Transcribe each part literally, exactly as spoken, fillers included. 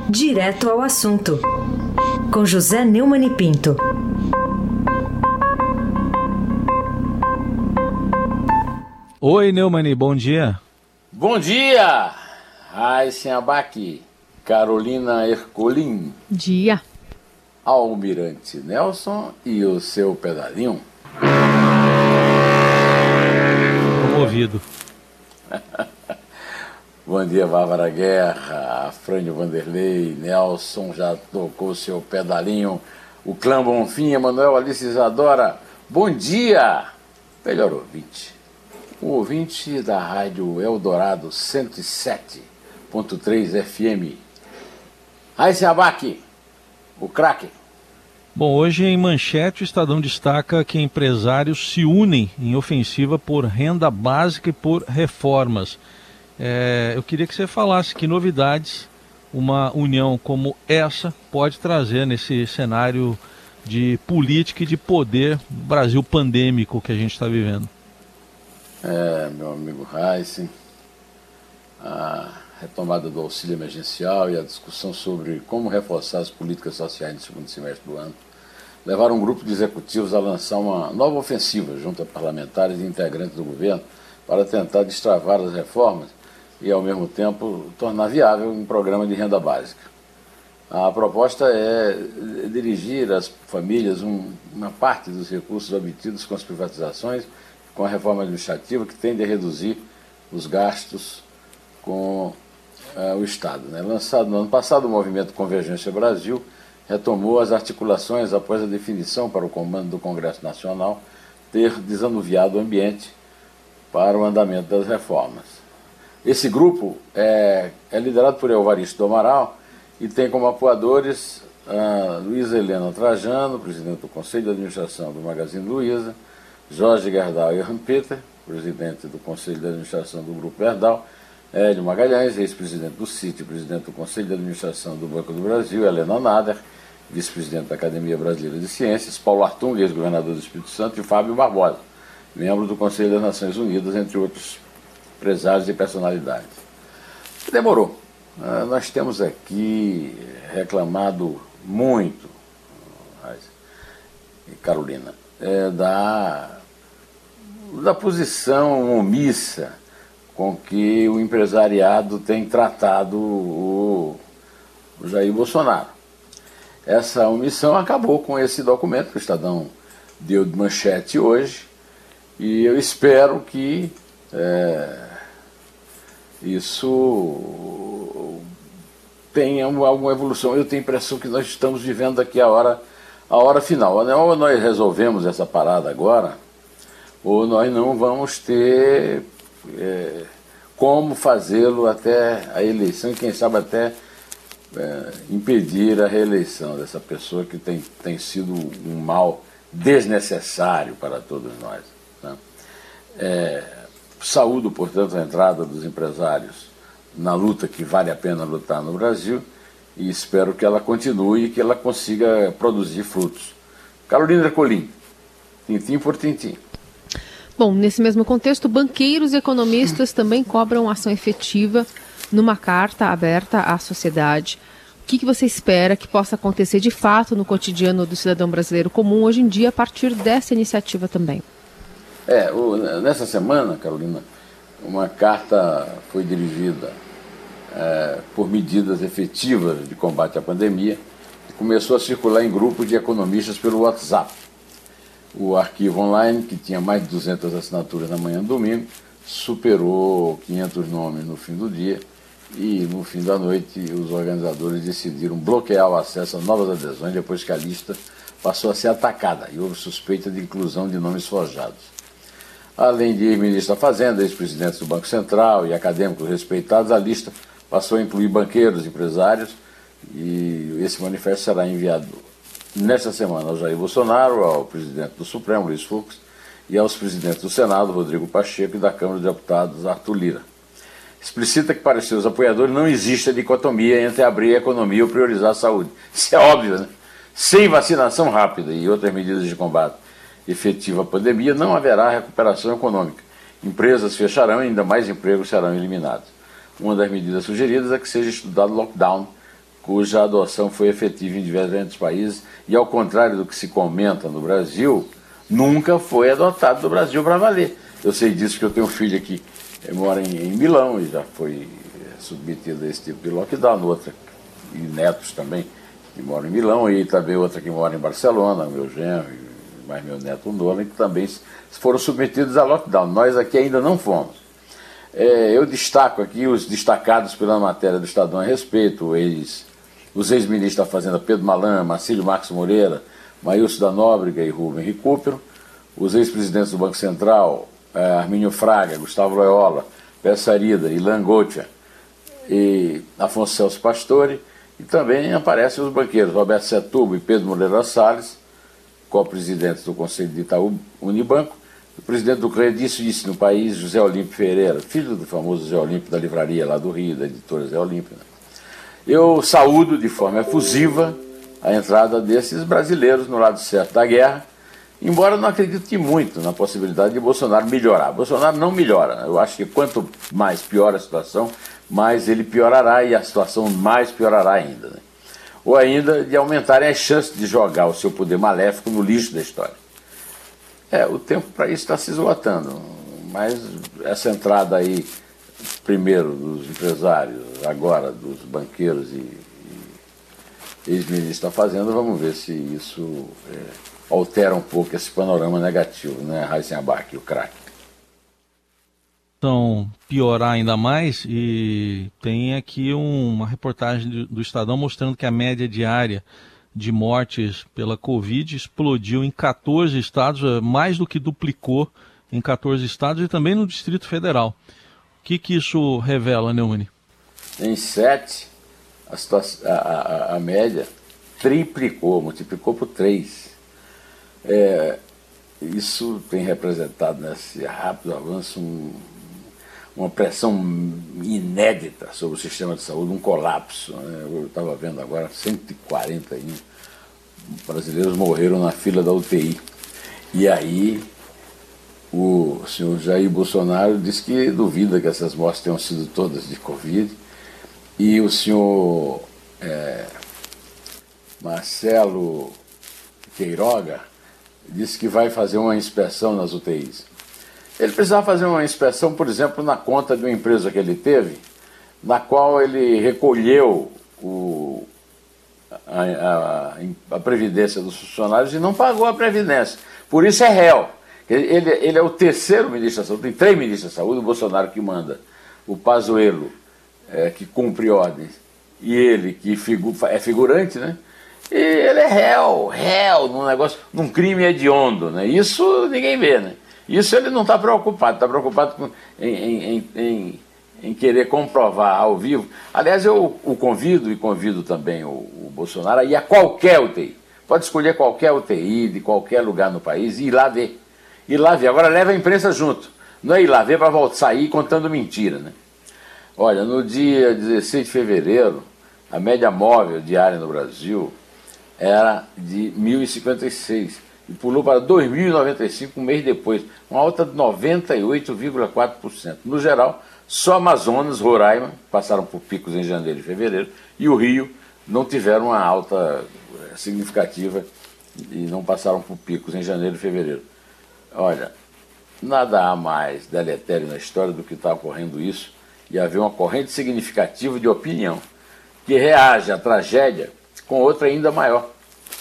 Direto ao assunto, com José Neumann e Pinto. Oi, Neumann, bom dia. Bom dia, Raíssen Abac, Carolina Ercolim. Dia. Almirante Nelson e o seu pedalinho. Comovido. Bom dia, Bárbara Guerra, Afrânio Vanderlei, Nelson já tocou seu pedalinho, o Clã Bonfim, Emanuel Alice Isadora. Bom dia, melhor ouvinte, o ouvinte da Rádio Eldorado cento e sete ponto três F M. Raíssen Abac, o craque. Bom, hoje em manchete o Estadão destaca que empresários se unem em ofensiva por renda básica e por reformas. É, eu queria que você falasse que novidades uma união como essa pode trazer nesse cenário de política e de poder Brasil pandêmico que a gente está vivendo. É, meu amigo Raíssen, a retomada do auxílio emergencial e a discussão sobre como reforçar as políticas sociais no segundo semestre do ano levaram um grupo de executivos a lançar uma nova ofensiva junto a parlamentares e integrantes do governo para tentar destravar as reformas e, ao mesmo tempo, tornar viável um programa de renda básica. A proposta é dirigir às famílias um, uma parte dos recursos obtidos com as privatizações, com a reforma administrativa, que tende a reduzir os gastos com uh, o Estado. Né? Lançado no ano passado, o movimento Convergência Brasil retomou as articulações após a definição para o comando do Congresso Nacional ter desanuviado o ambiente para o andamento das reformas. Esse grupo é, é liderado por Evaristo do Amaral e tem como apoiadores a Luísa Helena Trajano, presidente do Conselho de Administração do Magazine Luiza, Jorge Gerdau e Peter, presidente do Conselho de Administração do Grupo Gerdau, Hélio Magalhães, ex-presidente do C I T, presidente do Conselho de Administração do Banco do Brasil, Helena Nader, vice-presidente da Academia Brasileira de Ciências, Paulo Artung, ex-governador do Espírito Santo, e Fábio Barbosa, membro do Conselho das Nações Unidas, entre outros empresários e personalidades. Demorou. Nós temos aqui reclamado muito, Carolina, é, da, da posição omissa com que o empresariado tem tratado o, o Jair Bolsonaro. Essa omissão acabou com esse documento que o Estadão deu de manchete hoje, e eu espero que é, isso tenha alguma evolução. Eu tenho a impressão que nós estamos vivendo aqui a hora, a hora final. Ou nós resolvemos essa parada agora, ou nós não vamos ter é, como fazê-lo até a eleição, e quem sabe até é, impedir a reeleição dessa pessoa que tem, tem sido um mal desnecessário para todos nós. Né? É, saúdo, portanto, a entrada dos empresários na luta que vale a pena lutar no Brasil, e espero que ela continue e que ela consiga produzir frutos. Carolina Ercolim, tintim por tintim. Bom, nesse mesmo contexto, banqueiros e economistas também cobram ação efetiva numa carta aberta à sociedade. O que, que você espera que possa acontecer de fato no cotidiano do cidadão brasileiro comum hoje em dia a partir dessa iniciativa também? É, o, nessa semana, Carolina, uma carta foi dirigida é, por medidas efetivas de combate à pandemia e começou a circular em grupos de economistas pelo WhatsApp. O arquivo online, que tinha mais de duzentas assinaturas na manhã do domingo, superou quinhentos nomes no fim do dia, e no fim da noite os organizadores decidiram bloquear o acesso a novas adesões depois que a lista passou a ser atacada e houve suspeita de inclusão de nomes forjados. Além de ex-ministro da Fazenda, ex-presidentes do Banco Central e acadêmicos respeitados, a lista passou a incluir banqueiros, empresários, e esse manifesto será enviado nesta semana ao Jair Bolsonaro, ao presidente do Supremo, Luiz Fux, e aos presidentes do Senado, Rodrigo Pacheco, e da Câmara dos Deputados, Arthur Lira. Explicita que para seus apoiadores não existe a dicotomia entre abrir a economia ou priorizar a saúde. Isso é óbvio, né? Sem vacinação rápida e outras medidas de combate efetiva à pandemia, não haverá recuperação econômica. Empresas fecharão e ainda mais empregos serão eliminados. Uma das medidas sugeridas é que seja estudado lockdown cuja adoção foi efetiva em diversos países e, ao contrário do que se comenta no Brasil, nunca foi adotado no Brasil para valer. Eu sei disso porque eu tenho um filho aqui que mora em, em Milão e já foi submetido a esse tipo de lockdown, outra, e netos também que moram em Milão, e também outra que mora em Barcelona, meu genro, mais meu neto Nolan, que também foram submetidos a lockdown. Nós aqui ainda não fomos. É, eu destaco aqui os destacados pela matéria do Estadão a respeito, ex, os ex-ministros da Fazenda Pedro Malan, Marcílio Marques Moreira, Maílson da Nóbrega e Rubem Recupero, os ex-presidentes do Banco Central, é, Armínio Fraga, Gustavo Loyola, Pessarida, Ilan Gotia e Afonso Celso Pastore, e também aparecem os banqueiros Roberto Setúbal e Pedro Moreira Salles, co-presidentes do Conselho de Itaú Unibanco. O presidente do Credício disse no país, José Olímpio Ferreira, filho do famoso José Olímpio da livraria lá do Rio, da editora José Olímpio. Né? Eu saúdo de forma efusiva a entrada desses brasileiros no lado certo da guerra, embora não acredite muito na possibilidade de Bolsonaro melhorar. Bolsonaro não melhora. Eu acho que quanto mais piora a situação, mais ele piorará e a situação mais piorará ainda. Né? Ou ainda de aumentarem as chances de jogar o seu poder maléfico no lixo da história. É, o tempo para isso está se esgotando, mas essa entrada aí, primeiro dos empresários, agora dos banqueiros e, e ex-ministros da Fazenda, vamos ver se isso é, altera um pouco esse panorama negativo, né, Raíssen Abac, o craque. Então, piorar ainda mais, e tem aqui um, uma reportagem do, do Estadão mostrando que a média diária de mortes pela Covid explodiu em quatorze estados, mais do que duplicou em quatorze estados e também no Distrito Federal. O que, que isso revela, Neumann? Em sete, a, situação, a, a, a média triplicou, multiplicou por três. É, isso tem representado nesse rápido avanço um, uma pressão inédita sobre o sistema de saúde, um colapso. Né? Eu estava vendo agora, cento e quarenta e um brasileiros morreram na fila da U T I. E aí o senhor Jair Bolsonaro disse que duvida que essas mortes tenham sido todas de Covid. E o senhor é, Marcelo Queiroga disse que vai fazer uma inspeção nas U T Is. Ele precisava fazer uma inspeção, por exemplo, na conta de uma empresa que ele teve, na qual ele recolheu o, a, a, a previdência dos funcionários e não pagou a previdência. Por isso é réu. Ele, ele é o terceiro ministro da Saúde, tem três ministros da Saúde, o Bolsonaro que manda, o Pazuello, é, que cumpre ordens, e ele que figu, é figurante, né? E ele é réu, réu, num negócio, num crime hediondo, né? Isso ninguém vê, né? Isso ele não está preocupado, está preocupado com, em, em, em, em querer comprovar ao vivo. Aliás, eu o convido e convido também o, o Bolsonaro a ir a qualquer U T I. Pode escolher qualquer U T I de qualquer lugar no país e ir lá ver. Ir lá ver. Agora leva a imprensa junto. Não é ir lá ver para sair contando mentira, né? Olha, no dia dezesseis de fevereiro, a média móvel diária no Brasil era de mil e cinquenta e seis. E pulou para dois mil e noventa e cinco um mês depois, uma alta de noventa e oito vírgula quatro por cento. No geral, só Amazonas, Roraima, passaram por picos em janeiro e fevereiro, e o Rio não tiveram uma alta significativa e não passaram por picos em janeiro e fevereiro. Olha, nada há mais deletério na história do que está ocorrendo isso e haver uma corrente significativa de opinião que reage à tragédia com outra ainda maior,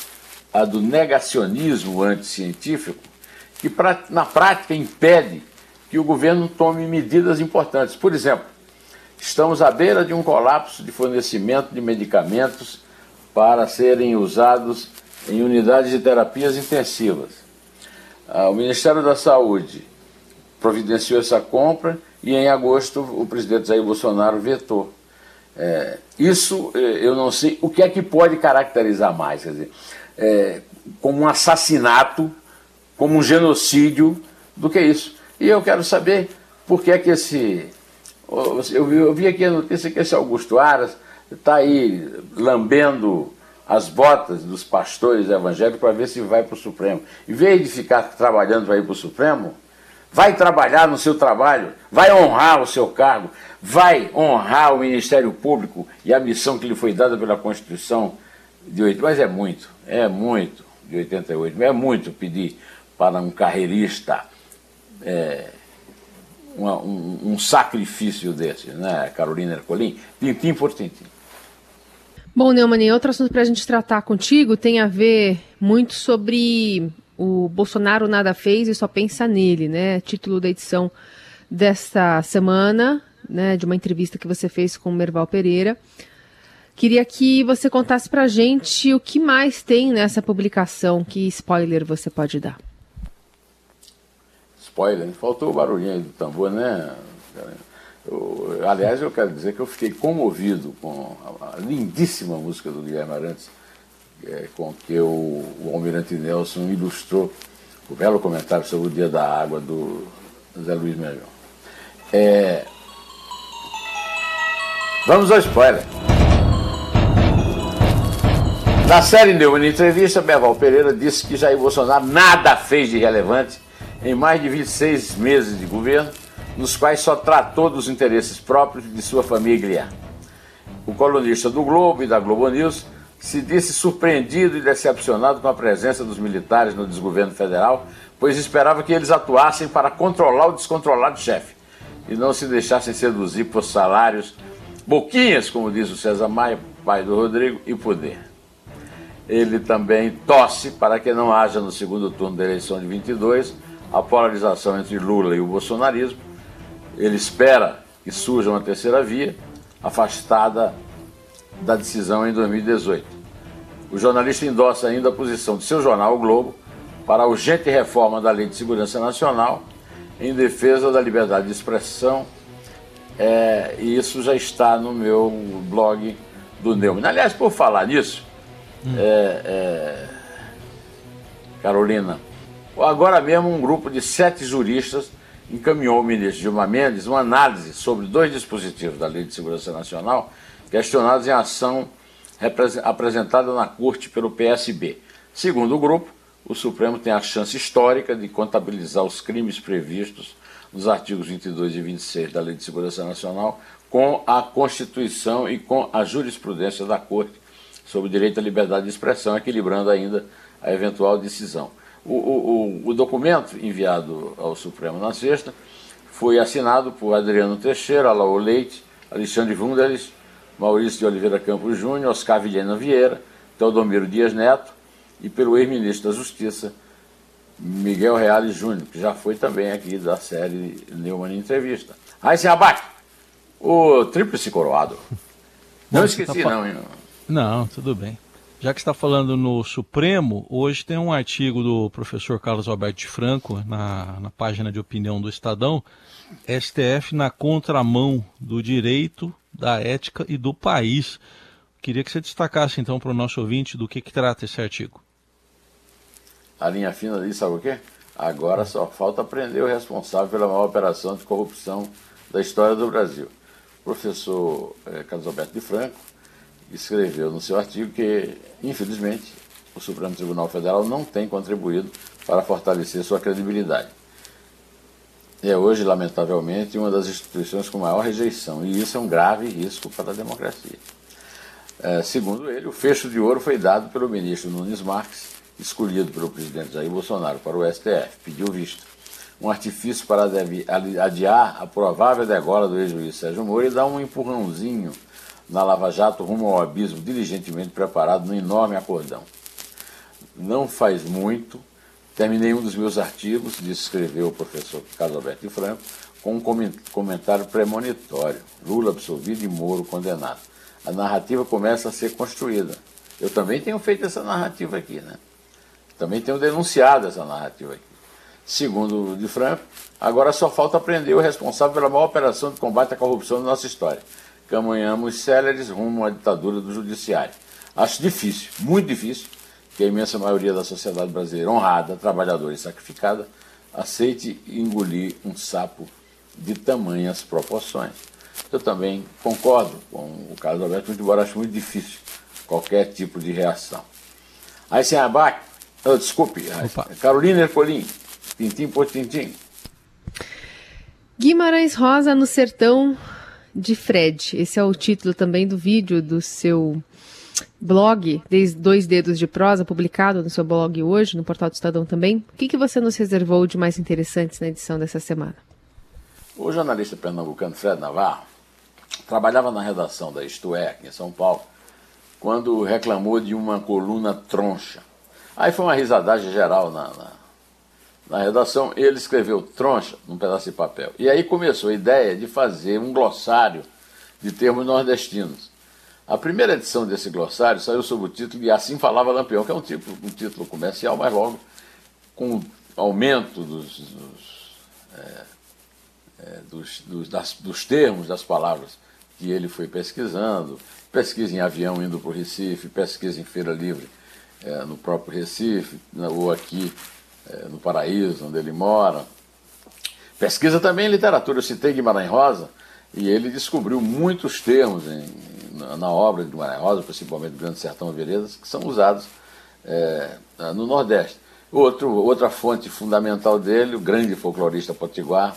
a do negacionismo anticientífico, que na prática impede que o governo tome medidas importantes. Por exemplo, estamos à beira de um colapso de fornecimento de medicamentos para serem usados em unidades de terapias intensivas. O Ministério da Saúde providenciou essa compra e em agosto o presidente Jair Bolsonaro vetou. É, isso eu não sei o que é que pode caracterizar mais, quer dizer, é, como um assassinato, como um genocídio, do que isso. E eu quero saber por que é que esse... Eu vi, eu vi aqui a notícia que esse Augusto Aras está aí lambendo as botas dos pastores evangélicos para ver se vai para o Supremo. Em vez de ficar trabalhando para ir para o Supremo, vai trabalhar no seu trabalho, vai honrar o seu cargo, vai honrar o Ministério Público e a missão que lhe foi dada pela Constituição de oito. Mas é muito, é muito, de oitenta e oito, é muito pedir para um carreirista é, uma, um, um sacrifício desse, né, Carolina Ercolim? Tintim por tintim. Bom, Neumann, outro assunto para a gente tratar contigo tem a ver muito sobre o Bolsonaro nada fez e só pensa nele, né? Título da edição desta semana, né, de uma entrevista que você fez com o Merval Pereira. Queria que você contasse para a gente o que mais tem nessa publicação, que spoiler você pode dar. Spoiler? Faltou o barulhinho aí do tambor, né? Eu, aliás, eu quero dizer que eu fiquei comovido com a lindíssima música do Guilherme Arantes, é, com que o, o Almirante Nelson ilustrou o belo comentário sobre o Dia da Água do Zé Luiz Melhor. É... Vamos ao spoiler. Na série Neumann Entrevista, Merval Pereira disse que Jair Bolsonaro nada fez de relevante em mais de vinte e seis meses de governo, nos quais só tratou dos interesses próprios de sua família. O colunista do Globo e da Globo News se disse surpreendido e decepcionado com a presença dos militares no desgoverno federal, pois esperava que eles atuassem para controlar o descontrolado chefe e não se deixassem seduzir por salários, boquinhas, como diz o César Maia, pai do Rodrigo, e poder. Ele também torce para que não haja no segundo turno da eleição de vinte e dois a polarização entre Lula e o bolsonarismo. Ele espera que surja uma terceira via, afastada da decisão em dois mil e dezoito. O jornalista endossa ainda a posição de seu jornal, O Globo, para a urgente reforma da Lei de Segurança Nacional em defesa da liberdade de expressão, é, e isso já está no meu blog do Neumann. Aliás, por falar nisso, hum. é, é, Carolina, agora mesmo um grupo de sete juristas encaminhou ao ministro Gilmar Mendes uma análise sobre dois dispositivos da Lei de Segurança Nacional questionados em ação apresentada na Corte pelo P S B. Segundo o grupo, o Supremo tem a chance histórica de contabilizar os crimes previstos nos artigos vinte e dois e vinte e seis da Lei de Segurança Nacional com a Constituição e com a jurisprudência da Corte sobre o direito à liberdade de expressão, equilibrando ainda a eventual decisão. O, o, o documento enviado ao Supremo na sexta foi assinado por Adriano Teixeira, Alaô Leite, Alexandre Wunderlich, Maurício de Oliveira Campos Júnior, Oscar Vilhena Vieira, Teodomiro Dias Neto e pelo ex-ministro da Justiça, Miguel Reale Júnior, que já foi também aqui da série Neumann Entrevista. Aí se abate o tríplice coroado. Não Bom, esqueci, tá não, hein? Não, tudo bem. Já que está falando no Supremo, hoje tem um artigo do professor Carlos Alberto de Franco, na, na página de opinião do Estadão, S T F na contramão do direito, da ética e do país. Queria que você destacasse então para o nosso ouvinte do que, que trata esse artigo. A linha fina ali, sabe o quê? Agora só falta prender o responsável pela maior operação de corrupção da história do Brasil. O professor eh, Carlos Alberto de Franco escreveu no seu artigo que, infelizmente, o Supremo Tribunal Federal não tem contribuído para fortalecer sua credibilidade. É hoje, lamentavelmente, uma das instituições com maior rejeição, e isso é um grave risco para a democracia. É, segundo ele, o fecho de ouro foi dado pelo ministro Nunes Marques, escolhido pelo presidente Jair Bolsonaro para o S T F, pediu visto. Um artifício para adiar a provável degola do ex-juiz Sérgio Moro e dar um empurrãozinho na Lava Jato rumo ao abismo diligentemente preparado no enorme acordão. Não faz muito, terminei um dos meus artigos, disse escreveu o professor Carlos Alberto de Franco, com um comentário premonitório: Lula absolvido e Moro condenado. A narrativa começa a ser construída. Eu também tenho feito essa narrativa aqui, né? Também tenho denunciado essa narrativa aqui. Segundo o de Franco, agora só falta prender o responsável pela maior operação de combate à corrupção da nossa história. Caminhamos céleres rumo à ditadura do judiciário. Acho difícil, muito difícil, que a imensa maioria da sociedade brasileira, honrada, trabalhadora e sacrificada, aceite engolir um sapo de tamanhas proporções. Eu também concordo com o Carlos Alberto, muito embora acho muito difícil qualquer tipo de reação. Aí sem abaque, oh, desculpe, Opa. Carolina Ercolim, tintim por tintim. Guimarães Rosa no Sertão de Fred. Esse é o título também do vídeo do seu blog, Dois Dedos de Prosa, publicado no seu blog hoje, no Portal do Estadão também. O que, que você nos reservou de mais interessante na edição dessa semana? O jornalista pernambucano Fred Navarro trabalhava na redação da Isto É, aqui em São Paulo, quando reclamou de uma coluna troncha. Aí foi uma risadagem geral na, na, na redação. Ele escreveu troncha num pedaço de papel. E aí começou a ideia de fazer um glossário de termos nordestinos. A primeira edição desse glossário saiu sob o título de Assim Falava Lampião, que é um, tipo, um título comercial, mas logo com o aumento dos, dos, é, é, dos, dos, das, dos termos, das palavras que ele foi pesquisando, pesquisa em avião indo para o Recife, pesquisa em Feira Livre é, no próprio Recife, ou aqui é, no Paraíso, onde ele mora. Pesquisa também em literatura. Eu citei Guimarães Rosa e ele descobriu muitos termos em, na, na obra de Guimarães Rosa, principalmente do Grande Sertão Veredas, que são usados é, no Nordeste. Outro, outra fonte fundamental dele, o grande folclorista potiguar,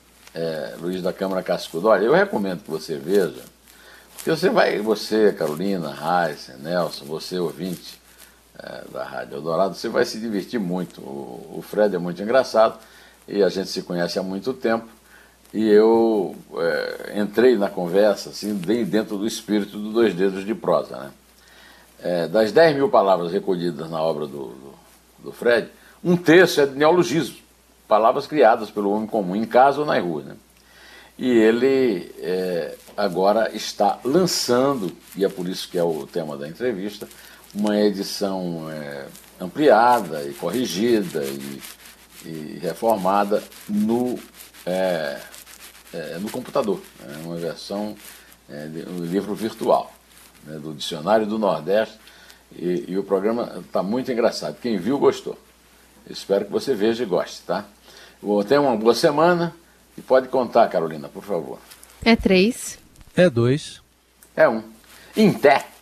é, Luiz da Câmara Cascudo. Olha, eu recomendo que você veja, porque você vai, você, Carolina, Raíssa, Nelson, você ouvinte é, da Rádio Eldorado, você vai se divertir muito. O, o Fred é muito engraçado e a gente se conhece há muito tempo e eu é, entrei na conversa assim, bem dentro do espírito do Dois Dedos de Prosa, né? É, das dez mil palavras recolhidas na obra do, do, do Fred, um terço é de neologismo, palavras criadas pelo homem comum, em casa ou nas ruas, né? E ele é, agora está lançando, e é por isso que é o tema da entrevista, uma edição é, ampliada e corrigida e, e reformada no, é, é, no computador, né? Uma versão é, de um livro virtual, né, do Dicionário do Nordeste, e, e o programa está muito engraçado. Quem viu, gostou. Espero que você veja e goste, tá? Tenha uma boa semana e pode contar, Carolina, por favor. É três. É dois. É um. Em té.